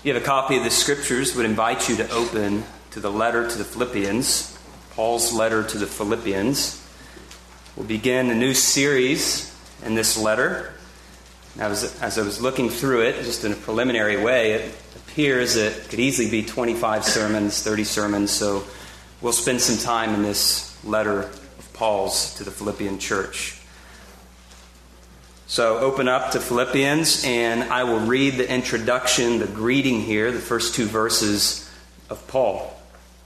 You have a copy of the Scriptures, would invite you to open to the letter to the Philippians, Paul's letter to the Philippians. We'll begin a new series in this letter. Now, as I was looking through it, just in a preliminary way, it appears it could easily be 25 sermons, 30 sermons, so we'll spend some time in this letter of Paul's to the Philippian church. So open up to Philippians, and I will read the introduction, the greeting here, the first two verses of Paul.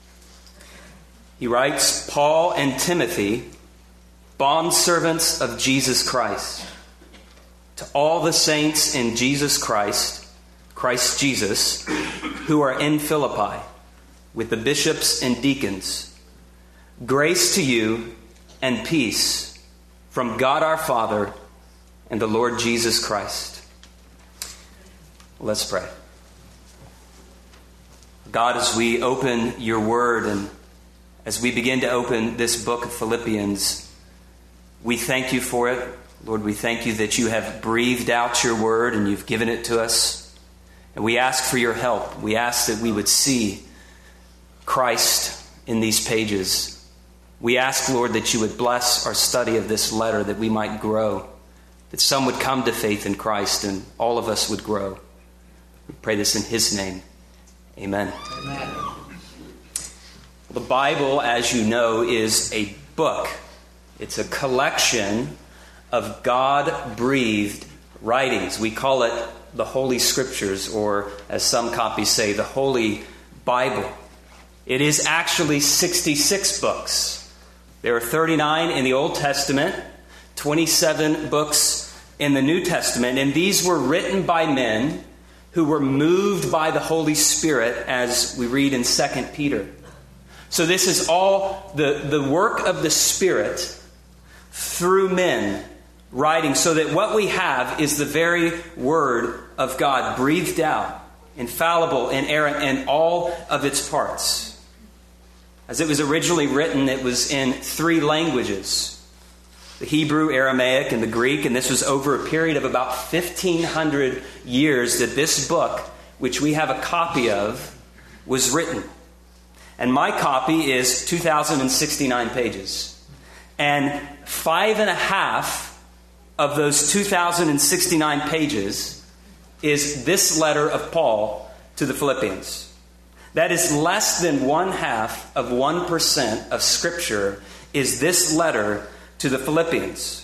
He writes, Paul and Timothy, bondservants of Jesus Christ, to all the saints in Jesus Christ, Christ Jesus, who are in Philippi, with the bishops and deacons. Grace to you and peace from God our Father and the Lord Jesus Christ. Let's pray. God, as we open your word and as we begin to open this book of Philippians, we thank you for it. Lord, we thank you that you have breathed out your word and you've given it to us. And we ask for your help. We ask that we would see Christ in these pages. We ask, Lord, that you would bless our study of this letter, that we might grow, that some would come to faith in Christ and all of us would grow. We pray this in his name. Amen. Amen. The Bible, as you know, is a book. It's a collection of God-breathed writings. We call it the Holy Scriptures, or as some copies say, the Holy Bible. It is actually 66 books. There are 39 in the Old Testament, 27 books in the New Testament, and these were written by men who were moved by the Holy Spirit, as we read in 2 Peter. So this is all the work of the Spirit through men writing, so that what we have is the very Word of God, breathed out, infallible, inerrant, in all of its parts. As it was originally written, it was in 3 languages: the Hebrew, Aramaic, and the Greek. And this was over a period of about 1,500 years that this book, which we have a copy of, was written. And my copy is 2,069 pages. And 5.5 of those 2,069 pages is this letter of Paul to the Philippians. That is less than 1/2 of 1% of Scripture is this letter to the Philippians.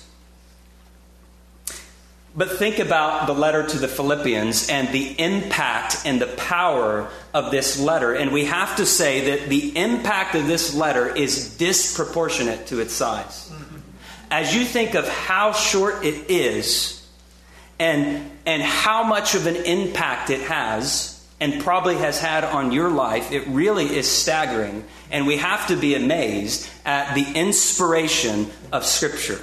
But think about the letter to the Philippians and the impact and the power of this letter. And we have to say that the impact of this letter is disproportionate to its size. As you think of how short it is and how much of an impact it has and probably has had on your life, it really is staggering. And we have to be amazed at the inspiration of Scripture.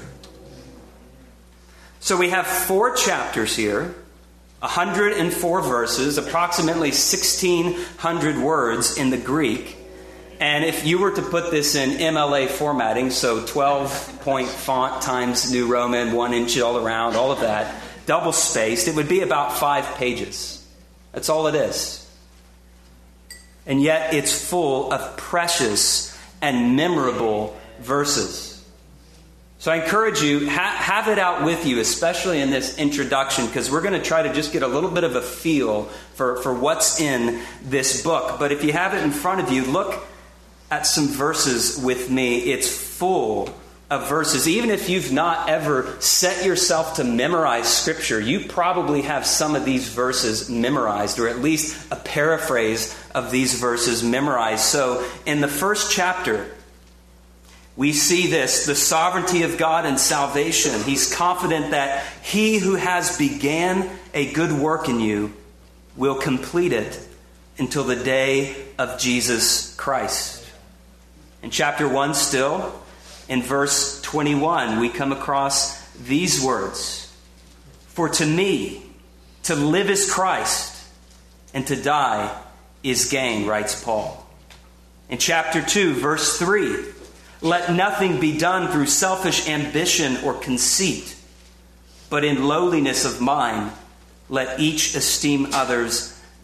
So we have 4 chapters here, 104 verses, approximately 1,600 words in the Greek. And if you were to put this in MLA formatting, so 12-point font times New Roman, 1 inch all around, all of that, double-spaced, it would be about 5 pages. That's all it is. And yet it's full of precious and memorable verses. So I encourage you, have it out with you, especially in this introduction, because we're going to try to just get a little bit of a feel for what's in this book. But if you have it in front of you, look at some verses with me. It's full of verses. Even if you've not ever set yourself to memorize Scripture, you probably have some of these verses memorized, or at least a paraphrase of these verses memorized. So in the first chapter, we see this, the sovereignty of God and salvation. He's confident that he who has began a good work in you will complete it until the day of Jesus Christ. In chapter 1 still, in verse 21, we come across these words: For to me, to live is Christ, and to die is gain, writes Paul. In chapter 2, verse 3, let nothing be done through selfish ambition or conceit, but in lowliness of mind, let each esteem others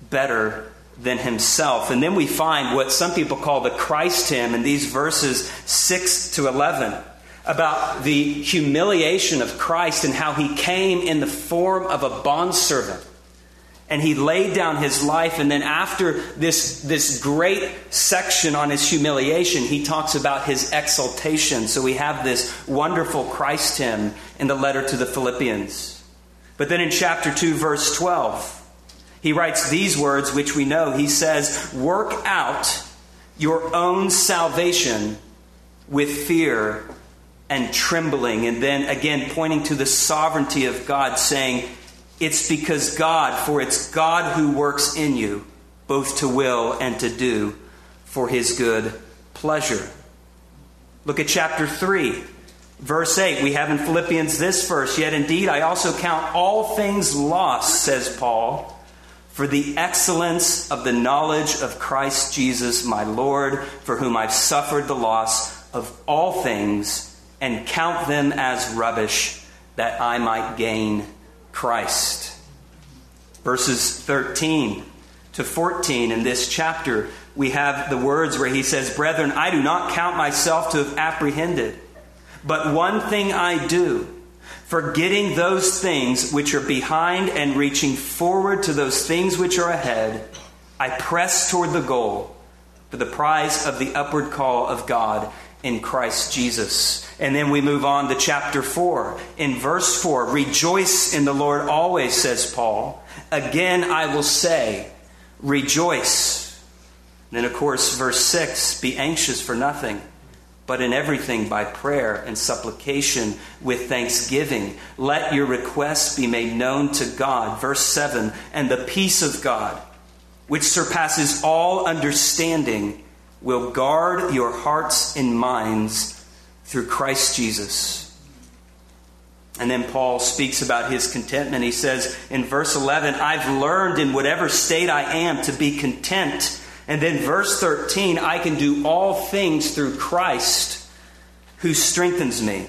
better than himself. And then we find what some people call the Christ hymn in these verses 6 to 11 about the humiliation of Christ and how he came in the form of a bondservant. And he laid down his life. And then after this great section on his humiliation, he talks about his exaltation. So we have this wonderful Christ hymn in the letter to the Philippians. But then in chapter 2, verse 12, he writes these words, which we know. He says, "Work out your own salvation with fear and trembling." And then again, pointing to the sovereignty of God, saying, it's because God, for it's God who works in you, both to will and to do for his good pleasure. Look at chapter 3, verse 8. We have in Philippians this verse, "Yet indeed I also count all things lost," says Paul, "for the excellence of the knowledge of Christ Jesus my Lord, for whom I've suffered the loss of all things, and count them as rubbish, that I might gain Christ." Verses 13 to 14 in this chapter, we have the words where he says, "Brethren, I do not count myself to have apprehended, but one thing I do, forgetting those things which are behind and reaching forward to those things which are ahead, I press toward the goal for the prize of the upward call of God in Christ Jesus." And then we move on to chapter 4. In verse 4, "Rejoice in the Lord always," says Paul. "Again I will say, rejoice." And then of course, verse 6, "Be anxious for nothing, but in everything by prayer and supplication with thanksgiving, let your requests be made known to God." Verse 7, "And the peace of God, which surpasses all understanding, will guard your hearts and minds through Christ Jesus." And then Paul speaks about his contentment. He says in verse 11, "I've learned in whatever state I am to be content." And then verse 13, "I can do all things through Christ who strengthens me."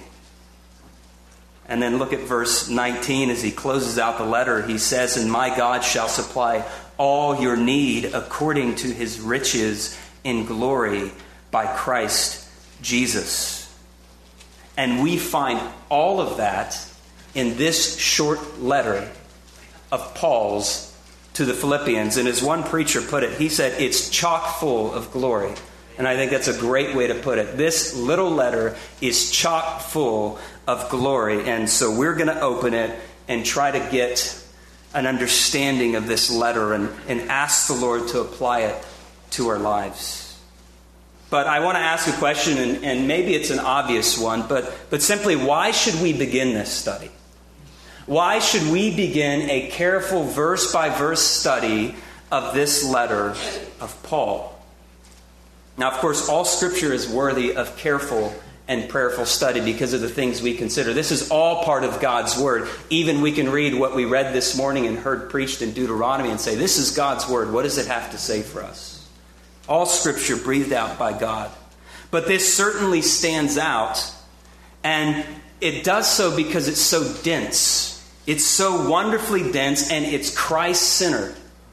And then look at verse 19 as he closes out the letter. He says, "And my God shall supply all your need according to his riches in glory by Christ Jesus." And we find all of that in this short letter of Paul's to the Philippians. And as one preacher put it, he said, it's chock full of glory. And I think that's a great way to put it. This little letter is chock full of glory. And so we're going to open it and try to get an understanding of this letter and ask the Lord to apply it to our lives. But I want to ask a question, and maybe it's an obvious one, but simply, why should we begin this study? Why should we begin a careful verse-by-verse study of this letter of Paul? Now, of course, all Scripture is worthy of careful and prayerful study because of the things we consider. This is all part of God's Word. Even we can read what we read this morning and heard preached in Deuteronomy and say, this is God's Word. What does it have to say for us? All Scripture breathed out by God. But this certainly stands out, and it does so because it's so dense. It's so wonderfully dense, and it's Christ-centered.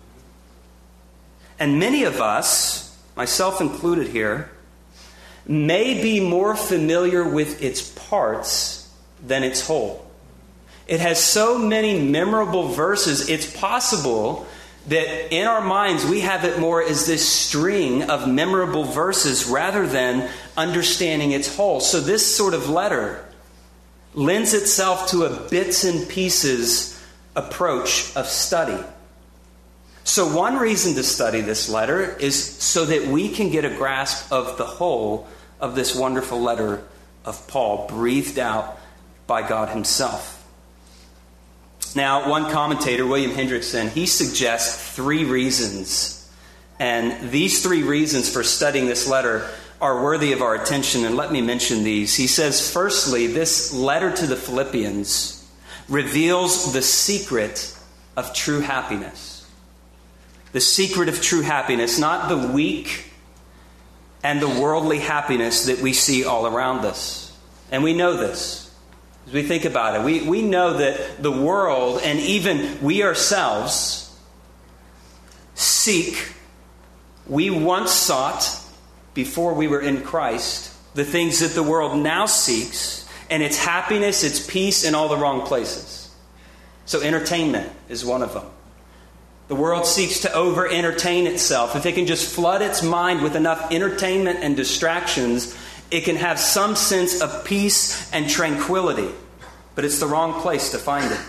And many of us, myself included here, may be more familiar with its parts than its whole. It has so many memorable verses, it's possible that in our minds we have it more as this string of memorable verses rather than understanding its whole. So this sort of letter lends itself to a bits and pieces approach of study. So one reason to study this letter is so that we can get a grasp of the whole of this wonderful letter of Paul, breathed out by God himself. Now, one commentator, William Hendrickson, he suggests 3 reasons. And these 3 reasons for studying this letter are worthy of our attention. And let me mention these. He says, firstly, this letter to the Philippians reveals the secret of true happiness. The secret of true happiness, not the weak and the worldly happiness that we see all around us. And we know this. As we think about it, we know that the world and even we ourselves seek, we once sought, before we were in Christ, the things that the world now seeks, and its happiness, its peace in all the wrong places. So entertainment is one of them. The world seeks to over-entertain itself. If it can just flood its mind with enough entertainment and distractions, it can have some sense of peace and tranquility. But it's the wrong place to find it.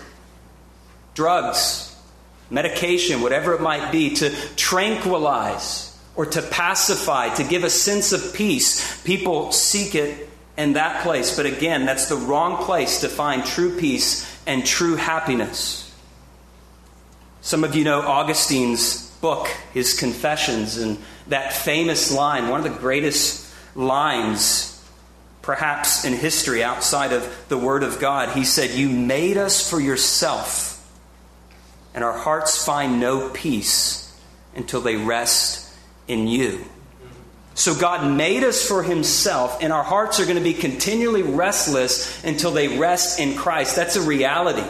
Drugs, medication, whatever it might be, to tranquilize or to pacify, to give a sense of peace. People seek it in that place. But again, that's the wrong place to find true peace and true happiness. Some of you know Augustine's book, his Confessions, and that famous line, one of the greatest lines perhaps in history outside of the Word of God. He said, "You made us for yourself, and our hearts find no peace until they rest in you." So God made us for himself, and our hearts are going to be continually restless until they rest in Christ. That's a reality.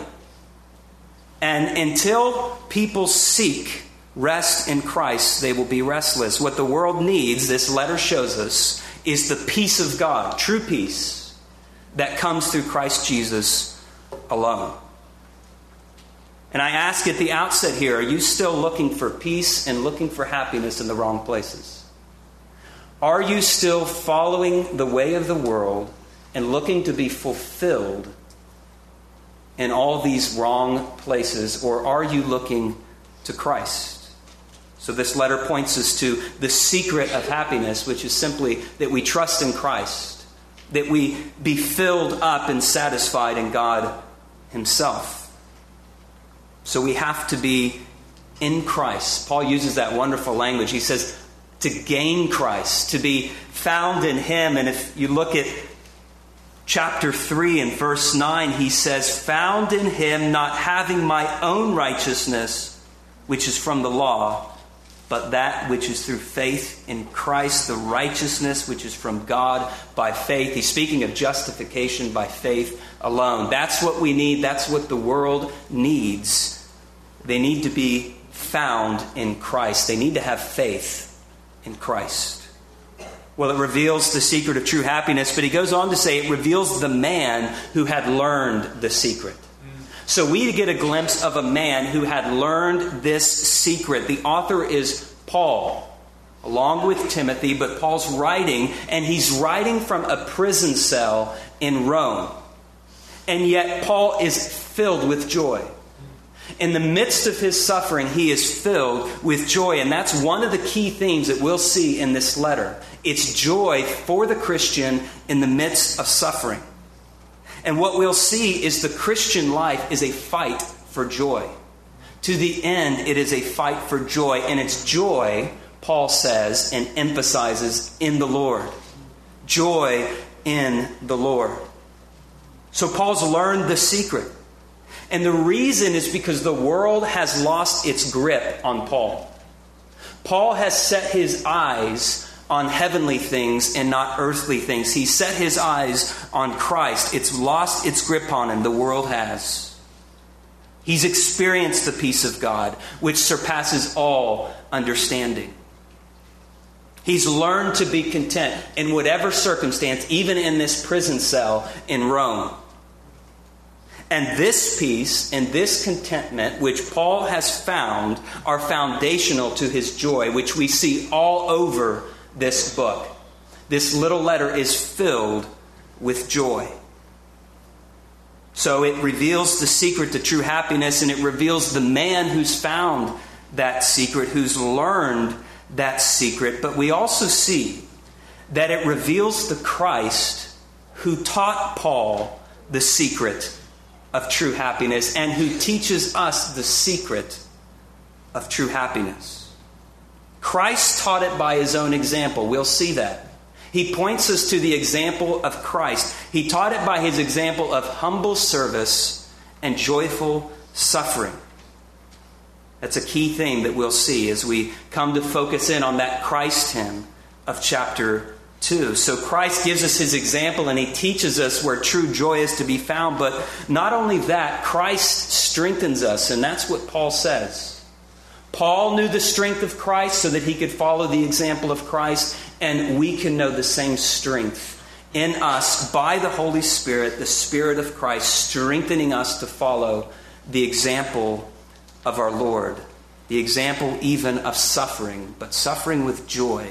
And until people seek rest in Christ, they will be restless. What the world needs, this letter shows us, is the peace of God, true peace, that comes through Christ Jesus alone. And I ask at the outset here, are you still looking for peace and looking for happiness in the wrong places? Are you still following the way of the world and looking to be fulfilled in all these wrong places, or are you looking to Christ? So this letter points us to the secret of happiness, which is simply that we trust in Christ, that we be filled up and satisfied in God himself. So we have to be in Christ. Paul uses that wonderful language. He says to gain Christ, to be found in him. And if you look at chapter 3 and verse 9, he says, "Found in him, not having my own righteousness, which is from the law, but that which is through faith in Christ, the righteousness which is from God by faith." He's speaking of justification by faith alone. That's what we need. That's what the world needs. They need to be found in Christ. They need to have faith in Christ. Well, it reveals the secret of true happiness, but he goes on to say it reveals the man who had learned the secret. So we get a glimpse of a man who had learned this secret. The author is Paul, along with Timothy, but Paul's writing, and he's writing from a prison cell in Rome. And yet Paul is filled with joy. In the midst of his suffering, he is filled with joy. And that's one of the key themes that we'll see in this letter. It's joy for the Christian in the midst of suffering. And what we'll see is the Christian life is a fight for joy. To the end, it is a fight for joy. And it's joy, Paul says and emphasizes, in the Lord. Joy in the Lord. So Paul's learned the secret. And the reason is because the world has lost its grip on Paul. Paul has set his eyes on heavenly things and not earthly things. He set his eyes on Christ. It's lost its grip on him. The world has. He's experienced the peace of God, which surpasses all understanding. He's learned to be content in whatever circumstance, even in this prison cell in Rome. And this peace and this contentment, which Paul has found, are foundational to his joy, which we see all over this book. This little letter is filled with joy. So it reveals the secret to true happiness, and it reveals the man who's found that secret, who's learned that secret. But we also see that it reveals the Christ who taught Paul the secret of true happiness, and who teaches us the secret of true happiness. Christ taught it by his own example. We'll see that. He points us to the example of Christ. He taught it by his example of humble service and joyful suffering. That's a key thing that we'll see as we come to focus in on that Christ hymn of chapter 2. So Christ gives us his example, and he teaches us where true joy is to be found. But not only that, Christ strengthens us, and that's what Paul says. Paul knew the strength of Christ so that he could follow the example of Christ, and we can know the same strength in us by the Holy Spirit, the Spirit of Christ, strengthening us to follow the example of our Lord. The example even of suffering, but suffering with joy.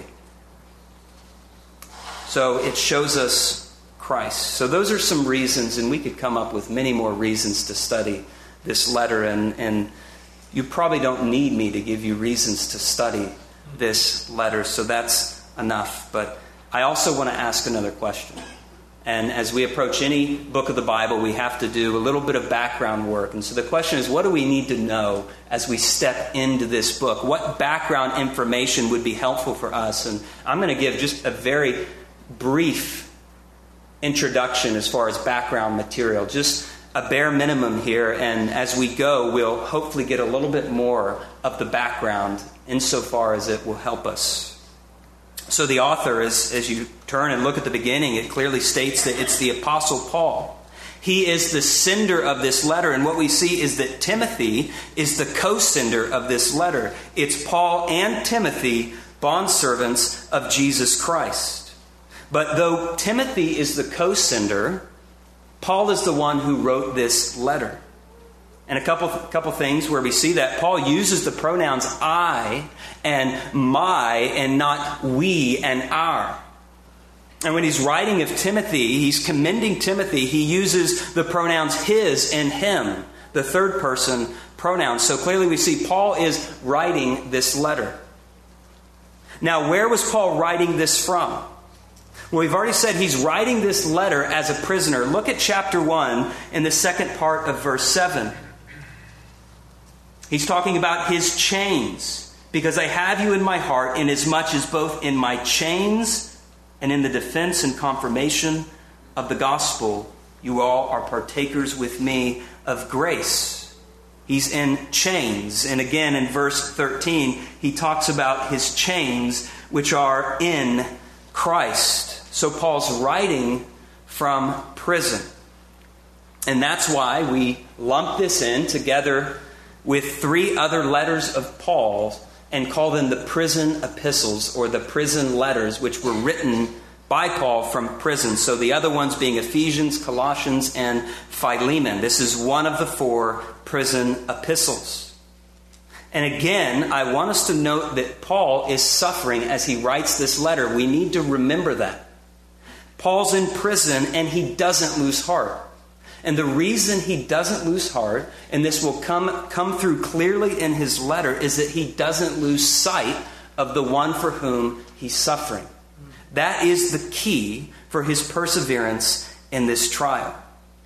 So it shows us Christ. So those are some reasons, and we could come up with many more reasons to study this letter. And you probably don't need me to give you reasons to study this letter, so that's enough. But I also want to ask another question. And as we approach any book of the Bible, we have to do a little bit of background work. And so the question is, what do we need to know as we step into this book? What background information would be helpful for us? And I'm going to give just a very brief introduction as far as background material, just a bare minimum here. And as we go, we'll hopefully get a little bit more of the background insofar as it will help us. So the author, as you turn and look at the beginning, it clearly states that it's the Apostle Paul. He is the sender of this letter, and what we see is that Timothy is the co-sender of this letter. It's Paul and Timothy, bondservants of Jesus Christ. But though Timothy is the co-sender, Paul is the one who wrote this letter. And a couple things where we see that Paul uses the pronouns I and my and not we and our. And when he's writing of Timothy, he's commending Timothy. He uses the pronouns his and him, the third person pronouns. So clearly we see Paul is writing this letter. Now, where was Paul writing this from? Well, we've already said he's writing this letter as a prisoner. Look at chapter 1 in the second part of verse 7. He's talking about his chains. Because I have you in my heart, inasmuch as both in my chains and in the defense and confirmation of the gospel, you all are partakers with me of grace. He's in chains. And again, in verse 13, he talks about his chains, which are in Christ. So Paul's writing from prison. And that's why we lump this in together with 3 other letters of Paul and call them the prison epistles or the prison letters, which were written by Paul from prison. So the other ones being Ephesians, Colossians, and Philemon. This is one of the 4 prison epistles. And again, I want us to note that Paul is suffering as he writes this letter. We need to remember that. Paul's in prison and he doesn't lose heart. And the reason he doesn't lose heart, and this will come through clearly in his letter, is that he doesn't lose sight of the one for whom he's suffering. That is the key for his perseverance in this trial.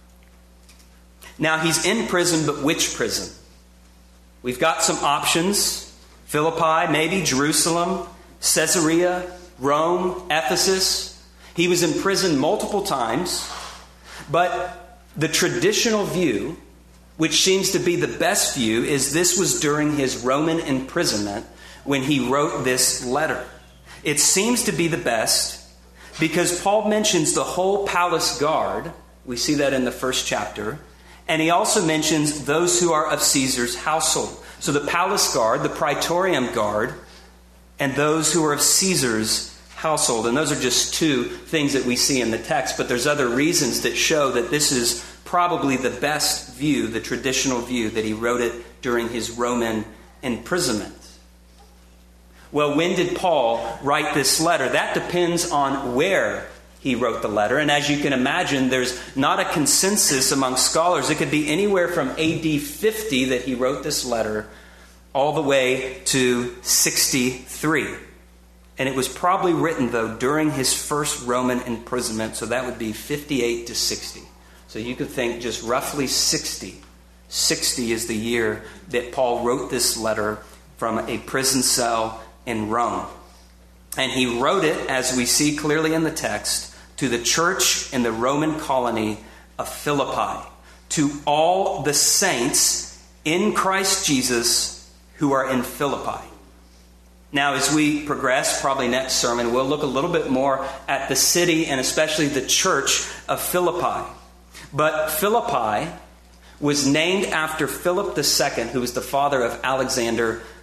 Now, he's in prison, but which prison? We've got some options. Philippi, maybe Jerusalem, Caesarea, Rome, Ephesus. He was in prison multiple times, but the traditional view, which seems to be the best view, is this was during his Roman imprisonment when he wrote this letter. It seems to be the best because Paul mentions the whole palace guard. We see that in the first chapter. And he also mentions those who are of Caesar's household. So the palace guard, the praetorium guard, and those who are of Caesar's household. And those are just 2 things that we see in the text, but there's other reasons that show that this is probably the best view, the traditional view, that he wrote it during his Roman imprisonment. Well, when did Paul write this letter? That depends on where he wrote the letter. And as you can imagine, there's not a consensus among scholars. It could be anywhere from AD 50 that he wrote this letter all the way to 63. And it was probably written, though, during his first Roman imprisonment. So that would be 58 to 60. So you could think just roughly 60. 60 is the year that Paul wrote this letter from a prison cell in Rome. And he wrote it, as we see clearly in the text, to the church in the Roman colony of Philippi. To all the saints in Christ Jesus who are in Philippi. Now, as we progress, probably next sermon, we'll look a little bit more at the city and especially the church of Philippi. But Philippi was named after Philip II, who was the father of Alexander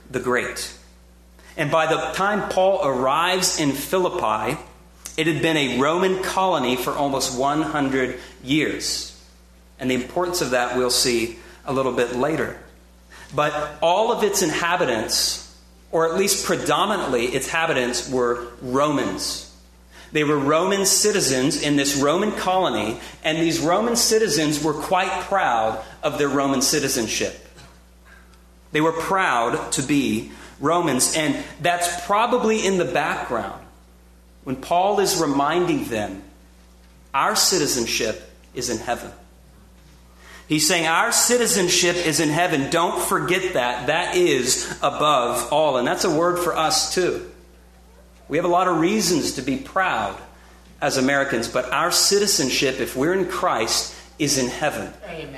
the Great. And by the time Paul arrives in Philippi, it had been a Roman colony for almost 100 years. And the importance of that we'll see a little bit later. But all of its inhabitants, or at least predominantly its inhabitants, were Romans. They were Roman citizens in this Roman colony, and these Roman citizens were quite proud of their Roman citizenship. They were proud to be Romans, and that's probably in the background when Paul is reminding them, our citizenship is in heaven. He's saying our citizenship is in heaven. Don't forget that. That is above all. And that's a word for us too. We have a lot of reasons to be proud as Americans, but our citizenship, if we're in Christ, is in heaven. Amen.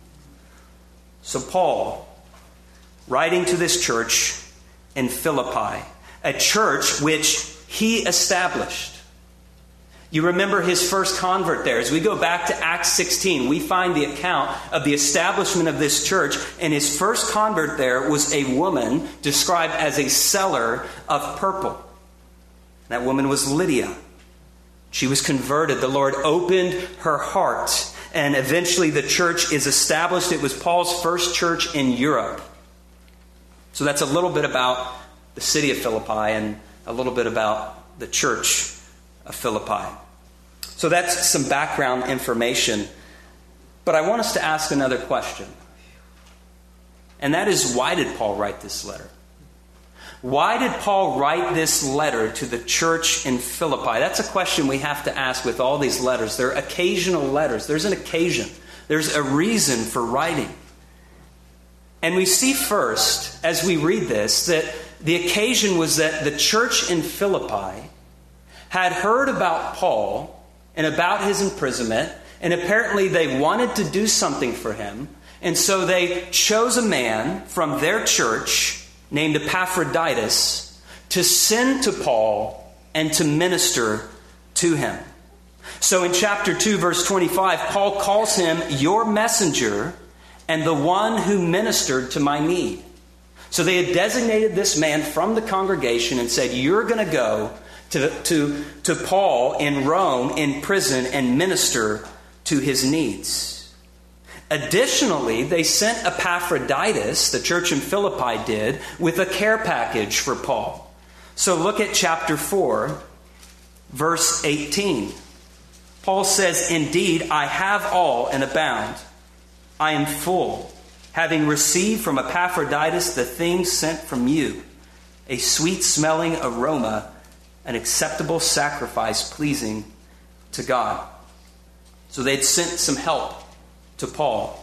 So Paul, writing to this church in Philippi, a church which he established. You remember his first convert there. As we go back to Acts 16, we find the account of the establishment of this church. And his first convert there was a woman described as a seller of purple. That woman was Lydia. She was converted. The Lord opened her heart. And eventually the church is established. It was Paul's first church in Europe. So that's a little bit about the city of Philippi and a little bit about the church of Philippi. So that's some background information. But I want us to ask another question. And that is, why did Paul write this letter? Why did Paul write this letter to the church in Philippi? That's a question we have to ask with all these letters. They're occasional letters. There's an occasion. There's a reason for writing. And we see first, as we read this, that the occasion was that the church in Philippi had heard about Paul and about his imprisonment, and apparently they wanted to do something for him. And so they chose a man from their church named Epaphroditus to send to Paul and to minister to him. So in chapter 2, verse 25, Paul calls him your messenger and the one who ministered to my need. So they had designated this man from the congregation and said, you're going to go to Paul in Rome in prison and minister to his needs. Additionally, they sent Epaphroditus, the church in Philippi did, with a care package for Paul. So look at chapter 4, verse 18. Paul says, indeed, I have all and abound. I am full, having received from Epaphroditus the things sent from you, a sweet-smelling aroma, an acceptable sacrifice pleasing to God. So they'd sent some help to Paul.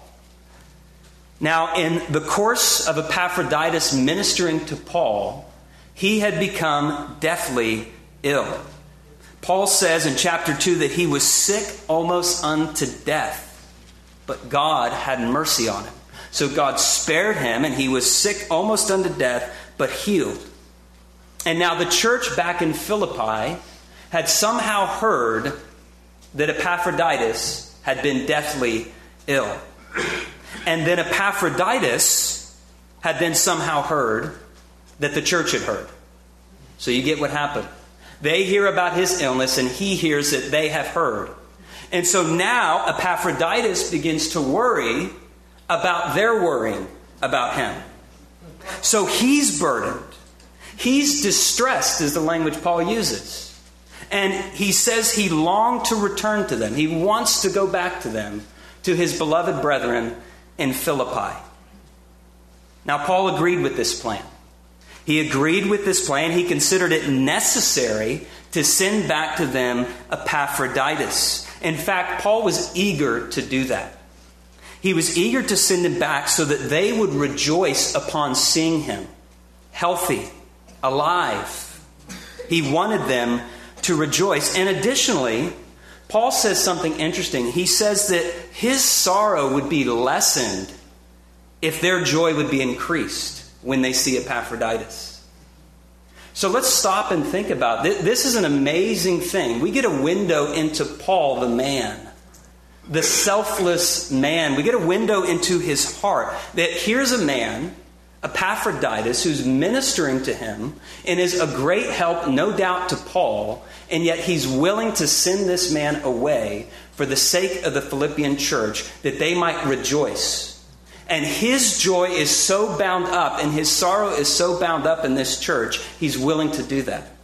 Now, in the course of Epaphroditus ministering to Paul, he had become deathly ill. Paul says in chapter 2 that he was sick almost unto death, but God had mercy on him. So God spared him, and he was sick almost unto death, but healed. And now the church back in Philippi had somehow heard that Epaphroditus had been deathly ill. And then Epaphroditus had then somehow heard that the church had heard. So you get what happened. They hear about his illness, and he hears that they have heard. And so now Epaphroditus begins to worry about their worrying about him. So he's burdened. He's distressed, is the language Paul uses. And he says he longed to return to them. He wants to go back to them, to his beloved brethren in Philippi. Now, Paul agreed with this plan. He agreed with this plan. He considered it necessary to send back to them Epaphroditus. In fact, Paul was eager to do that. He was eager to send him back so that they would rejoice upon seeing him healthy, alive. He wanted them to rejoice. And additionally, Paul says something interesting. He says that his sorrow would be lessened if their joy would be increased when they see Epaphroditus. So let's stop and think about this. This is an amazing thing. We get a window into Paul, the man, the selfless man. We get a window into his heart. That here's a man Epaphroditus, who's ministering to him and is a great help, no doubt, to Paul, and yet he's willing to send this man away for the sake of the Philippian church, that they might rejoice. And his joy is so bound up, and his sorrow is so bound up in this church, he's willing to do that.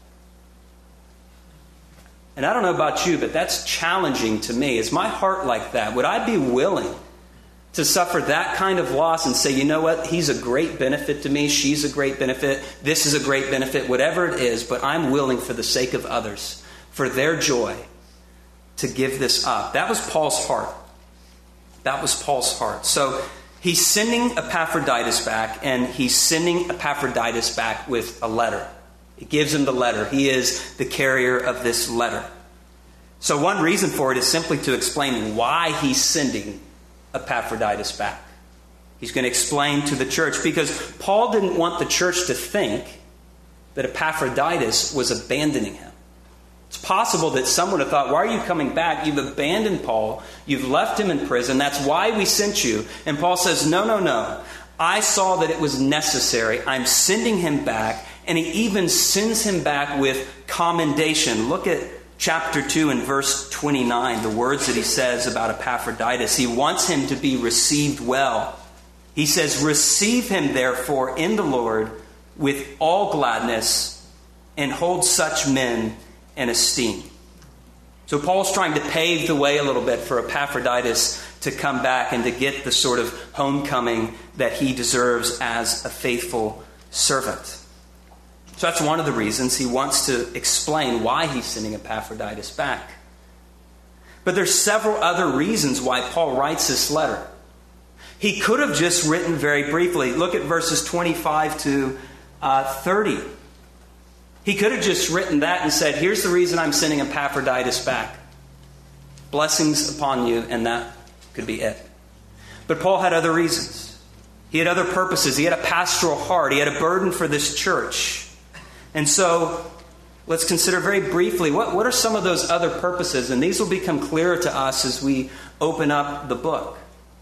And I don't know about you, but that's challenging to me. Is my heart like that? Would I be willing to suffer that kind of loss and say, you know what, he's a great benefit to me, she's a great benefit, this is a great benefit, whatever it is, but I'm willing for the sake of others, for their joy, to give this up. That was Paul's heart. That was Paul's heart. So he's sending Epaphroditus back, and he's sending Epaphroditus back with a letter. He gives him the letter. He is the carrier of this letter. So one reason for it is simply to explain why he's sending Epaphroditus back. He's going to explain to the church, because Paul didn't want the church to think that Epaphroditus was abandoning him. It's possible that someone would have thought, why are you coming back? You've abandoned Paul. You've left him in prison. That's why we sent you. And Paul says, no. I saw that it was necessary. I'm sending him back. And he even sends him back with commendation. Look at chapter 2 and verse 29, the words that he says about Epaphroditus. He wants him to be received well. He says, receive him therefore in the Lord with all gladness, and hold such men in esteem. So Paul's trying to pave the way a little bit for Epaphroditus to come back and to get the sort of homecoming that he deserves as a faithful servant. So that's one of the reasons he wants to explain why he's sending Epaphroditus back. But there's several other reasons why Paul writes this letter. He could have just written very briefly. Look at verses 25 to 30. He could have just written that and said, here's the reason I'm sending Epaphroditus back. Blessings upon you, and that could be it. But Paul had other reasons. He had other purposes. He had a pastoral heart. He had a burden for this church. And so let's consider very briefly, what are some of those other purposes? And these will become clearer to us as we open up the book.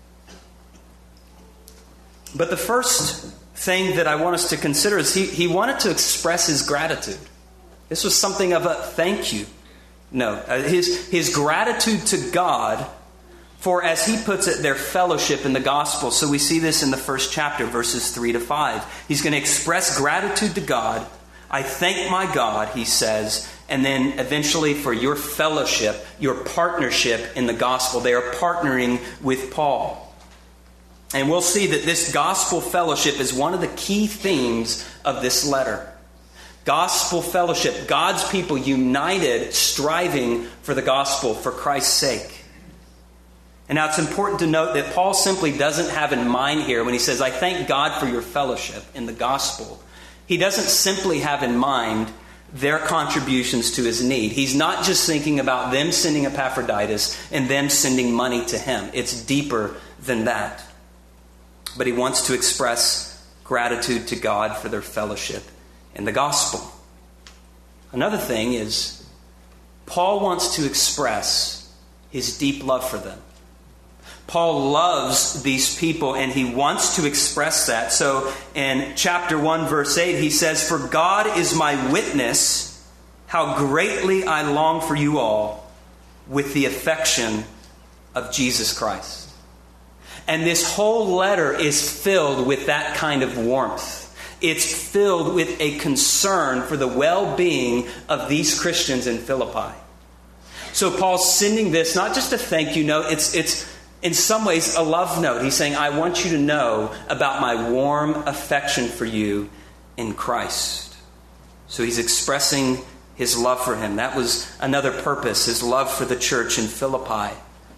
But the first thing that I want us to consider is he wanted to express his gratitude. This was something of a thank you note. His gratitude to God for, as he puts it, their fellowship in the gospel. So we see this in the first chapter, verses 3 to 5. He's going to express gratitude to God. I thank my God, he says, and then eventually for your fellowship, your partnership in the gospel. They are partnering with Paul. And we'll see that this gospel fellowship is one of the key themes of this letter. Gospel fellowship, God's people united, striving for the gospel for Christ's sake. And now it's important to note that Paul simply doesn't have in mind here when he says, I thank God for your fellowship in the gospel. He doesn't simply have in mind their contributions to his need. He's not just thinking about them sending Epaphroditus and them sending money to him. It's deeper than that. But he wants to express gratitude to God for their fellowship in the gospel. Another thing is, Paul wants to express his deep love for them. Paul loves these people, and he wants to express that. So in chapter 1, verse 8, he says, for God is my witness, how greatly I long for you all with the affection of Jesus Christ. And this whole letter is filled with that kind of warmth. It's filled with a concern for the well-being of these Christians in Philippi. So Paul's sending this, not just a thank you note, it's in some ways a love note. He's saying, I want you to know about my warm affection for you in Christ. So he's expressing his love for him. That was another purpose, his love for the church in Philippi.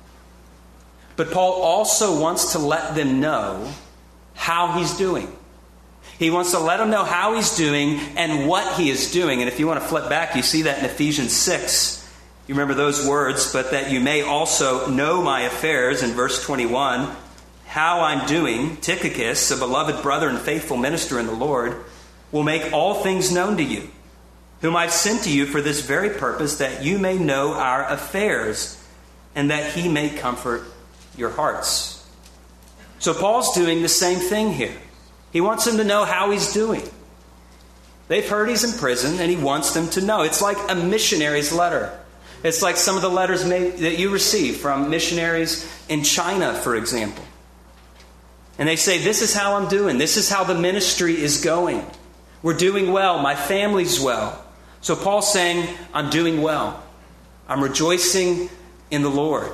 But Paul also wants to let them know how he's doing. He wants to let them know how he's doing and what he is doing. And if you want to flip back, you see that in Ephesians 6. You remember those words, but that you may also know my affairs in verse 21. How I'm doing, Tychicus, a beloved brother and faithful minister in the Lord, will make all things known to you, whom I've sent to you for this very purpose, that you may know our affairs, and that he may comfort your hearts. So Paul's doing the same thing here. He wants them to know how he's doing. They've heard he's in prison, and he wants them to know. It's like a missionary's letter. It's like some of the letters that you receive from missionaries in China, for example. And they say, this is how I'm doing. This is how the ministry is going. We're doing well. My family's well. So Paul's saying, I'm doing well. I'm rejoicing in the Lord.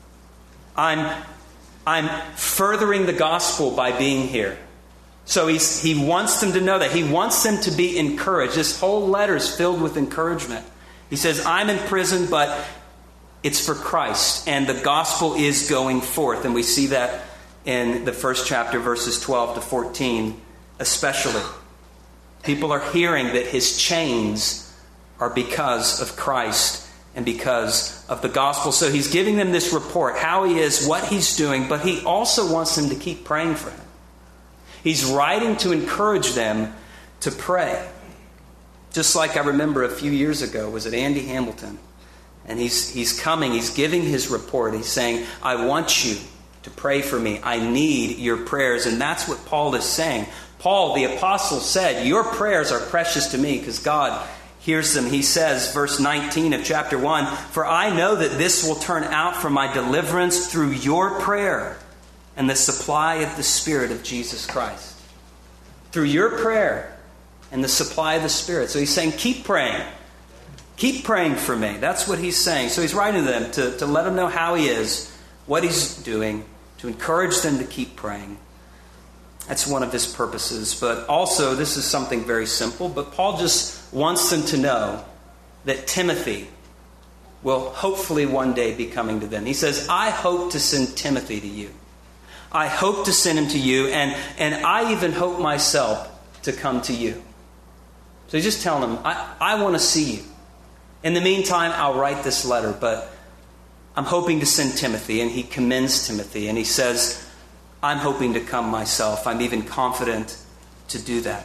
I'm furthering the gospel by being here. So he wants them to know that. He wants them to be encouraged. This whole letter is filled with encouragement. He says, I'm in prison, but it's for Christ. And the gospel is going forth. And we see that in the first chapter, verses 12 to 14, especially. People are hearing that his chains are because of Christ and because of the gospel. So he's giving them this report, how he is, what he's doing, but he also wants them to keep praying for him. He's writing to encourage them to pray. Just like I remember a few years ago, was it Andy Hamilton? And he's coming, he's giving his report. He's saying, I want you to pray for me. I need your prayers. And that's what Paul is saying. Paul, the apostle, said, your prayers are precious to me because God hears them. He says, verse 19 of chapter 1, for I know that this will turn out for my deliverance through your prayer and the supply of the Spirit of Jesus Christ. Through your prayer and the supply of the Spirit. So he's saying, keep praying. Keep praying for me. That's what he's saying. So he's writing to them to let them know how he is, what he's doing, to encourage them to keep praying. That's one of his purposes. But also, this is something very simple, but Paul just wants them to know that Timothy will hopefully one day be coming to them. He says, I hope to send Timothy to you. I hope to send him to you, and I even hope myself to come to you. So he's just telling them, I want to see you. In the meantime, I'll write this letter, but I'm hoping to send Timothy. And he commends Timothy, and he says, I'm hoping to come myself. I'm even confident to do that.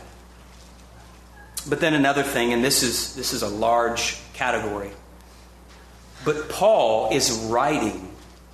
But then another thing, and this is a large category, but Paul is writing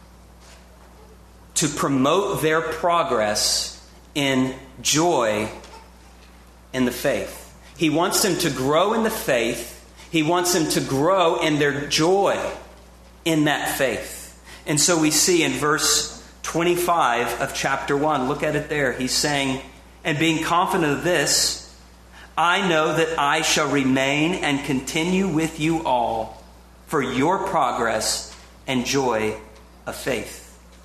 to promote their progress in joy in the faith. He wants them to grow in the faith. He wants them to grow in their joy in that faith. And so we see in verse 25 of chapter 1, look at it there. He's saying, and being confident of this, I know that I shall remain and continue with you all for your progress and joy of faith.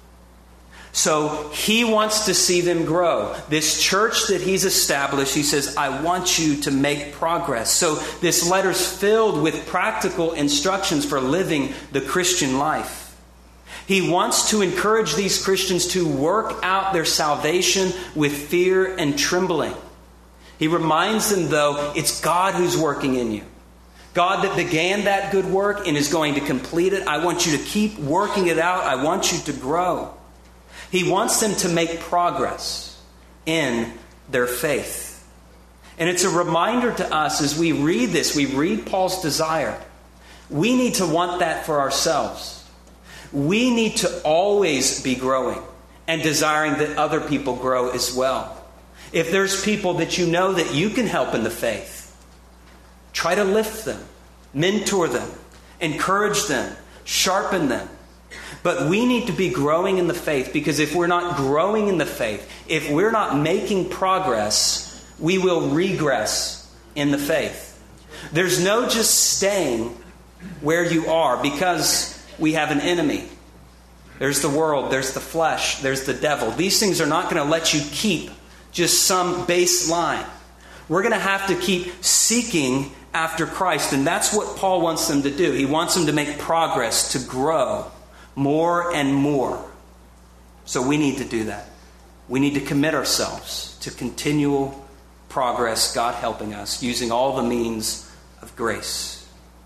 So he wants to see them grow. This church that he's established, he says, I want you to make progress. So this letter's filled with practical instructions for living the Christian life. He wants to encourage these Christians to work out their salvation with fear and trembling. He reminds them, though, it's God who's working in you. God that began that good work and is going to complete it. I want you to keep working it out. I want you to grow. He wants them to make progress in their faith. And it's a reminder to us as we read this, we read Paul's desire. We need to want that for ourselves. We need to always be growing and desiring that other people grow as well. If there's people that you know that you can help in the faith, try to lift them, mentor them, encourage them, sharpen them. But we need to be growing in the faith, because if we're not growing in the faith, if we're not making progress, we will regress in the faith. There's no just staying where you are because we have an enemy. There's the world, there's the flesh, there's the devil. These things are not going to let you keep just some baseline. We're going to have to keep seeking after Christ. And that's what Paul wants them to do. He wants them to make progress, to grow more and more. So we need to do that. We need to commit ourselves to continual progress, God helping us, using all the means of grace.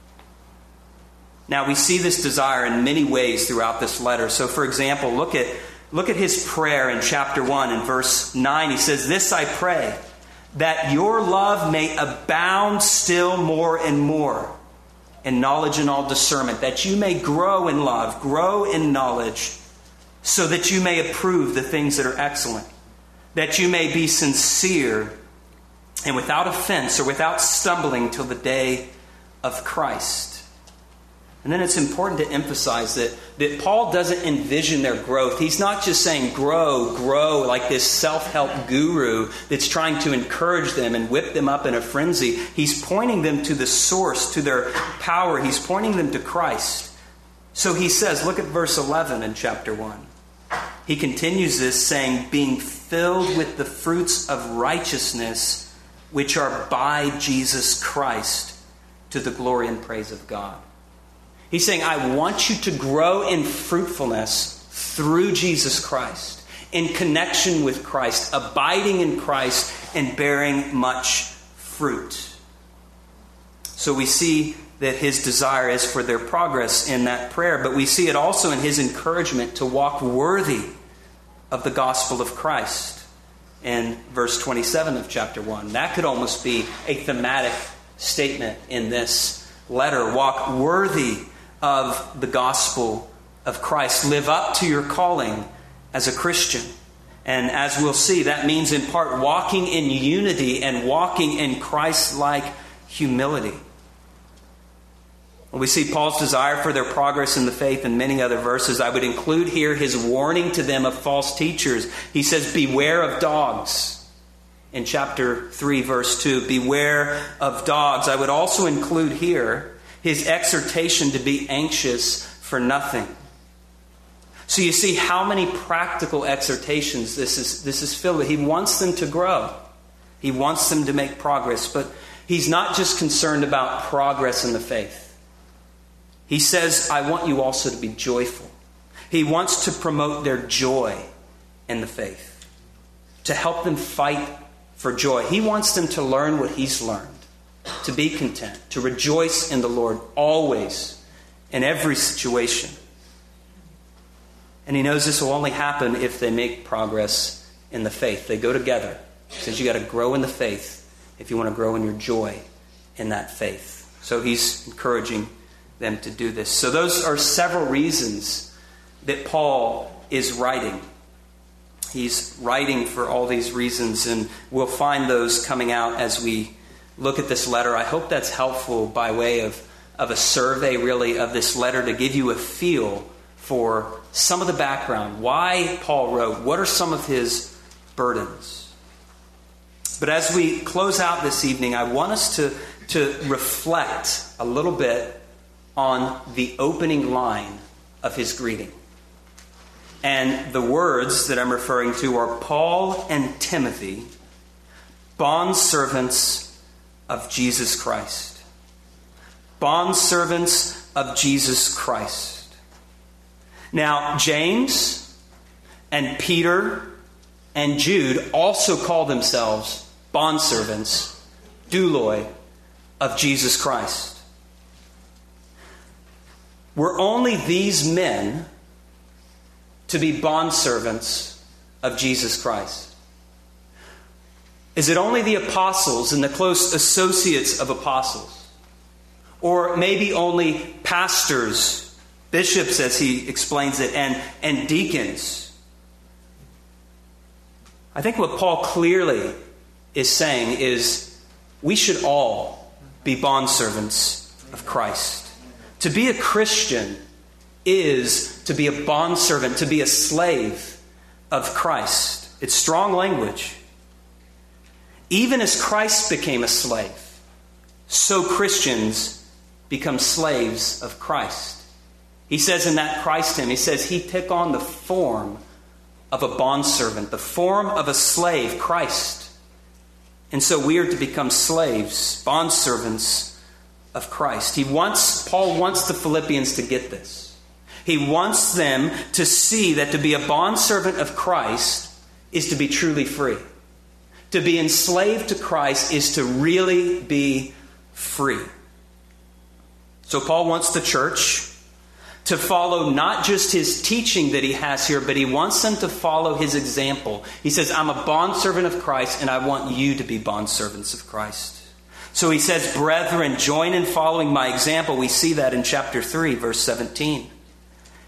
Now we see this desire in many ways throughout this letter. So for example, look at his prayer in chapter 1 in verse 9. He says, "This I pray, that your love may abound still more and more in knowledge and all discernment, that you may grow in love, grow in knowledge, so that you may approve the things that are excellent, that you may be sincere and without offense or without stumbling till the day of Christ. And then it's important to emphasize that Paul doesn't envision their growth. He's not just saying grow like this self-help guru that's trying to encourage them and whip them up in a frenzy. He's pointing them to the source, to their power. He's pointing them to Christ. So he says, look at verse 11 in chapter 1. He continues this saying, being filled with the fruits of righteousness, which are by Jesus Christ, to the glory and praise of God. He's saying, I want you to grow in fruitfulness through Jesus Christ, in connection with Christ, abiding in Christ, and bearing much fruit. So we see that his desire is for their progress in that prayer, but we see it also in his encouragement to walk worthy of the gospel of Christ in verse 27 of chapter 1. That could almost be a thematic statement in this letter. Walk worthy of the gospel of Christ. Live up to your calling as a Christian. And as we'll see, that means in part walking in unity and walking in Christ-like humility. We see Paul's desire for their progress in the faith in many other verses. I would include here his warning to them of false teachers. He says, beware of dogs. In chapter 3, verse 2, beware of dogs. I would also include here his exhortation to be anxious for nothing. So you see how many practical exhortations this is filled with. He wants them to grow. He wants them to make progress. But he's not just concerned about progress in the faith. He says, I want you also to be joyful. He wants to promote their joy in the faith, to help them fight for joy. He wants them to learn what he's learned. To be content, to rejoice in the Lord always, in every situation. And he knows this will only happen if they make progress in the faith. They go together. He says you got to grow in the faith if you want to grow in your joy in that faith. So he's encouraging them to do this. So those are several reasons that Paul is writing. He's writing for all these reasons, and we'll find those coming out as we look at this letter. I hope that's helpful by way of a survey, really, of this letter to give you a feel for some of the background. Why Paul wrote. What are some of his burdens? But as we close out this evening, I want us to reflect a little bit on the opening line of his greeting. And the words that I'm referring to are Paul and Timothy, bondservants of Jesus Christ. Bondservants of Jesus Christ. Now, James and Peter and Jude also call themselves bondservants, douloi, of Jesus Christ. Were only these men to be bondservants of Jesus Christ? Is it only the apostles and the close associates of apostles? Or maybe only pastors, bishops, as he explains it, and deacons? I think what Paul clearly is saying is we should all be bondservants of Christ. To be a Christian is to be a bondservant, to be a slave of Christ. It's strong language. Even as Christ became a slave, so Christians become slaves of Christ. He says in that Christ hymn, he says he took on the form of a bondservant, the form of a slave, Christ. And so we are to become slaves, bondservants of Christ. Paul wants the Philippians to get this. He wants them to see that to be a bondservant of Christ is to be truly free. To be enslaved to Christ is to really be free. So Paul wants the church to follow not just his teaching that he has here, but he wants them to follow his example. He says, I'm a bondservant of Christ, and I want you to be bondservants of Christ. So he says, brethren, join in following my example. We see that in chapter 3, verse 17.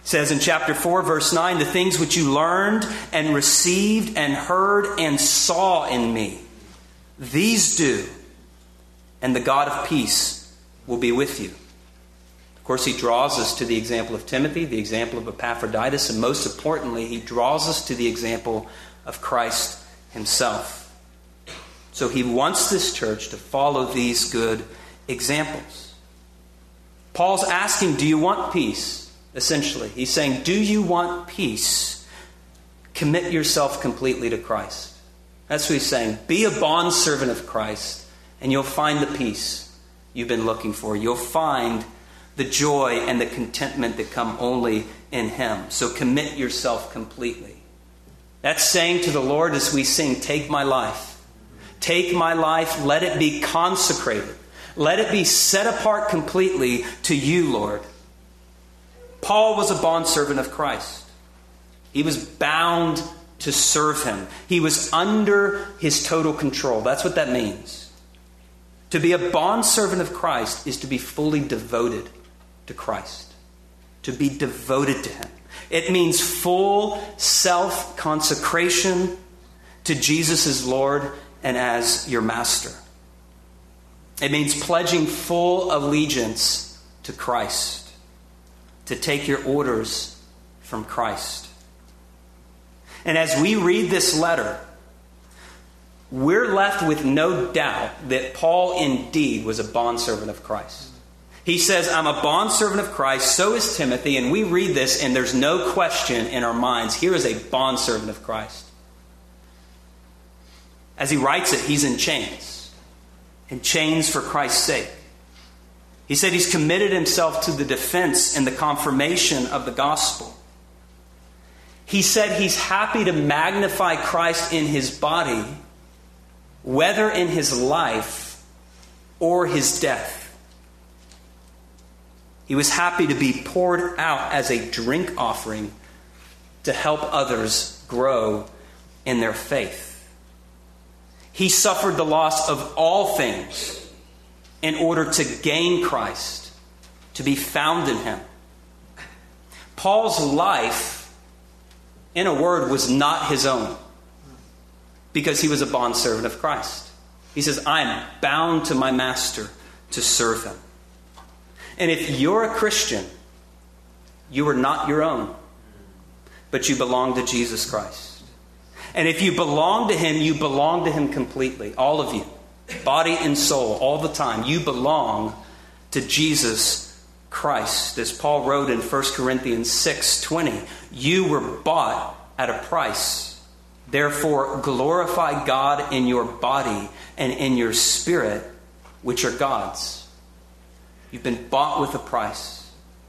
It says in chapter 4, verse 9, the things which you learned and received and heard and saw in me, these do, and the God of peace will be with you. Of course, he draws us to the example of Timothy, the example of Epaphroditus, and most importantly, he draws us to the example of Christ himself. So he wants this church to follow these good examples. Paul's asking, do you want peace? Essentially, he's saying, do you want peace? Commit yourself completely to Christ. That's what he's saying. Be a bondservant of Christ, and you'll find the peace you've been looking for. You'll find the joy and the contentment that come only in him. So commit yourself completely. That's saying to the Lord as we sing, take my life. Take my life, let it be consecrated. Let it be set apart completely to you, Lord. Paul was a bondservant of Christ. He was bound to serve him. He was under his total control. That's what that means. To be a bondservant of Christ is to be fully devoted to Christ. To be devoted to him. It means full self-consecration to Jesus as Lord and as your master. It means pledging full allegiance to Christ. To take your orders from Christ. And as we read this letter, we're left with no doubt that Paul indeed was a bondservant of Christ. He says, I'm a bondservant of Christ, so is Timothy, and we read this and there's no question in our minds, here is a bondservant of Christ. As he writes it, he's in chains for Christ's sake. He said he's committed himself to the defense and the confirmation of the gospel. He said he's happy to magnify Christ in his body, whether in his life or his death. He was happy to be poured out as a drink offering to help others grow in their faith. He suffered the loss of all things in order to gain Christ, to be found in him. Paul's life, in a word, was not his own because he was a bondservant of Christ. He says, I am bound to my master to serve him. And if you're a Christian, you are not your own, but you belong to Jesus Christ. And if you belong to him, you belong to him completely, all of you. Body and soul, all the time. You belong to Jesus Christ. As Paul wrote in 1 Corinthians 6:20, you were bought at a price. Therefore, glorify God in your body and in your spirit, which are God's. You've been bought with a price.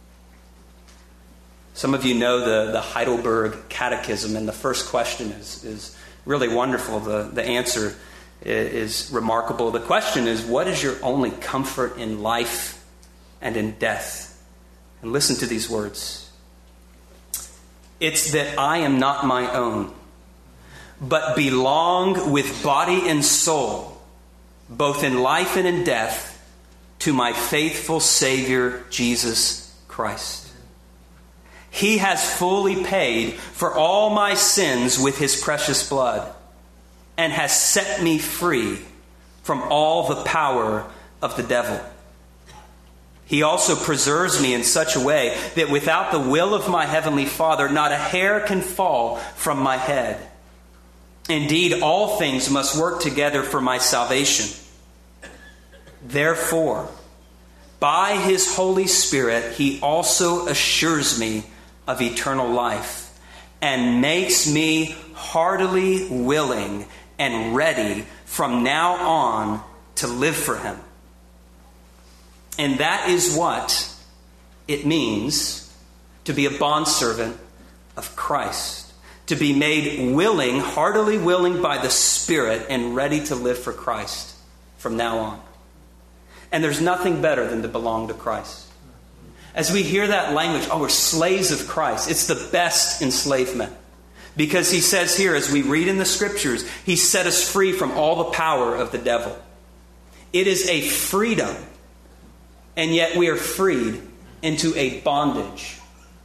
Some of you know the Heidelberg Catechism, and the first question is really wonderful. The answer is remarkable. The question is, what is your only comfort in life and in death? And listen to these words. It's that I am not my own, but belong with body and soul, both in life and in death, to my faithful Savior, Jesus Christ. He has fully paid for all my sins with his precious blood, and has set me free from all the power of the devil. He also preserves me in such a way that without the will of my heavenly Father, not a hair can fall from my head. Indeed, all things must work together for my salvation. Therefore, by his Holy Spirit, he also assures me of eternal life and makes me heartily willing and ready from now on to live for him. And that is what it means to be a bondservant of Christ. To be made willing, heartily willing by the Spirit and ready to live for Christ from now on. And there's nothing better than to belong to Christ. As we hear that language, we're slaves of Christ. It's the best enslavement. Because he says here, as we read in the scriptures, he set us free from all the power of the devil. It is a freedom, and yet we are freed into a bondage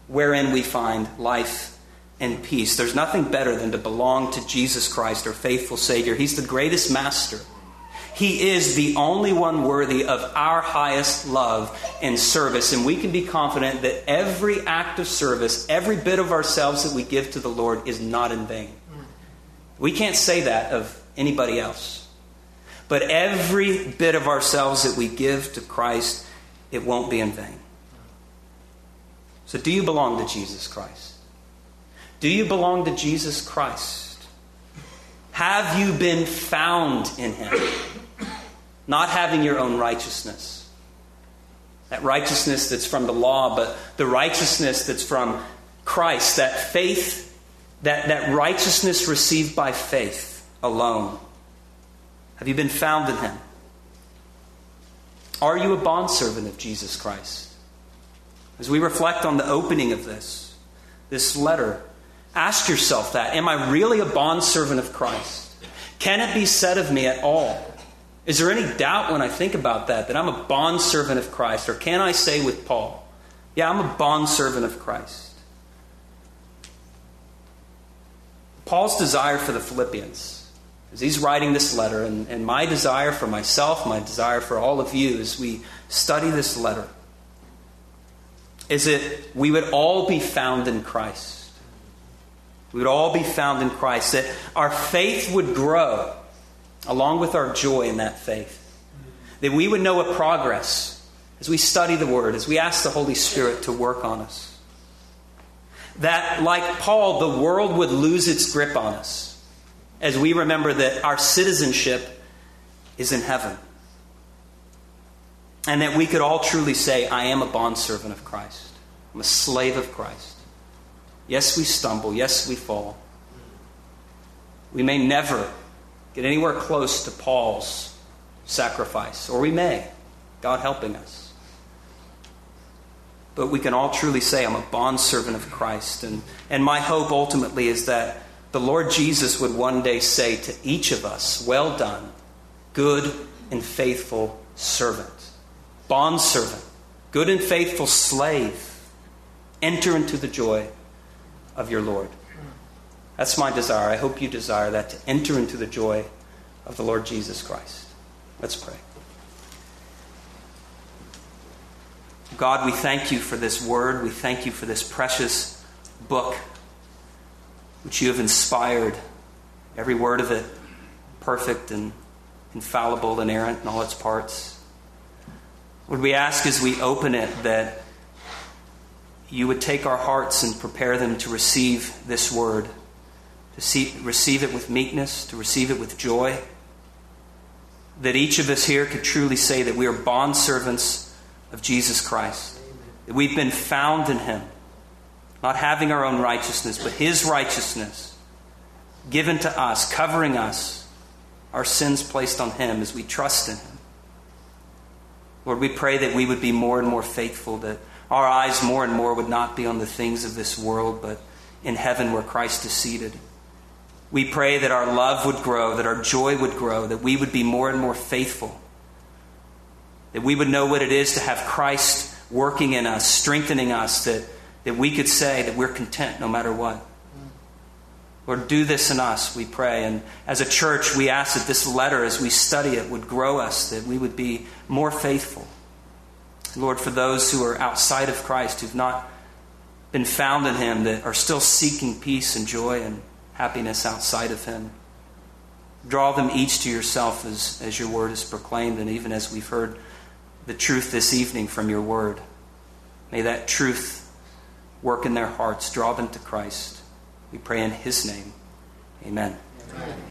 wherein we find life and peace. There's nothing better than to belong to Jesus Christ, our faithful Savior. He's the greatest master. He is the only one worthy of our highest love and service. And we can be confident that every act of service, every bit of ourselves that we give to the Lord is not in vain. We can't say that of anybody else. But every bit of ourselves that we give to Christ, it won't be in vain. So do you belong to Jesus Christ? Do you belong to Jesus Christ? Have you been found in Him? Not having your own righteousness. That righteousness that's from the law, but the righteousness that's from Christ. That faith, that righteousness received by faith alone. Have you been found in Him? Are you a bondservant of Jesus Christ? As we reflect on the opening of this letter, ask yourself that. Am I really a bondservant of Christ? Can it be said of me at all? Is there any doubt when I think about that I'm a bondservant of Christ? Or can I say with Paul, yeah, I'm a bondservant of Christ? Paul's desire for the Philippians, as he's writing this letter, and my desire for myself, my desire for all of you as we study this letter, is that we would all be found in Christ. We would all be found in Christ. That our faith would grow along with our joy in that faith. That we would know a progress as we study the Word, as we ask the Holy Spirit to work on us. That, like Paul, the world would lose its grip on us as we remember that our citizenship is in heaven. And that we could all truly say, I am a bondservant of Christ. I'm a slave of Christ. Yes, we stumble. Yes, we fall. We may never get anywhere close to Paul's sacrifice. Or we may, God helping us. But we can all truly say, I'm a bondservant of Christ. And my hope ultimately is that the Lord Jesus would one day say to each of us, well done, good and faithful servant. Bondservant, good and faithful slave. Enter into the joy of your Lord. That's my desire. I hope you desire that, to enter into the joy of the Lord Jesus Christ. Let's pray. God, we thank you for this word. We thank you for this precious book which you have inspired. Every word of it perfect and infallible, inerrant in all its parts. Would we ask as we open it that you would take our hearts and prepare them to receive this word, to receive it with meekness, to receive it with joy. That each of us here could truly say that we are bondservants of Jesus Christ. That we've been found in Him, not having our own righteousness, but His righteousness given to us, covering us, our sins placed on Him as we trust in Him. Lord, we pray that we would be more and more faithful, that our eyes more and more would not be on the things of this world, but in heaven where Christ is seated. We pray that our love would grow, that our joy would grow, that we would be more and more faithful, that we would know what it is to have Christ working in us, strengthening us, that we could say that we're content no matter what. Lord, do this in us, we pray. And as a church, we ask that this letter, as we study it, would grow us, that we would be more faithful. Lord, for those who are outside of Christ, who've not been found in Him, that are still seeking peace and joy and happiness outside of Him, draw them each to yourself as your word is proclaimed, and even as we've heard the truth this evening from your word. May that truth work in their hearts, draw them to Christ. We pray in His name. Amen. Amen.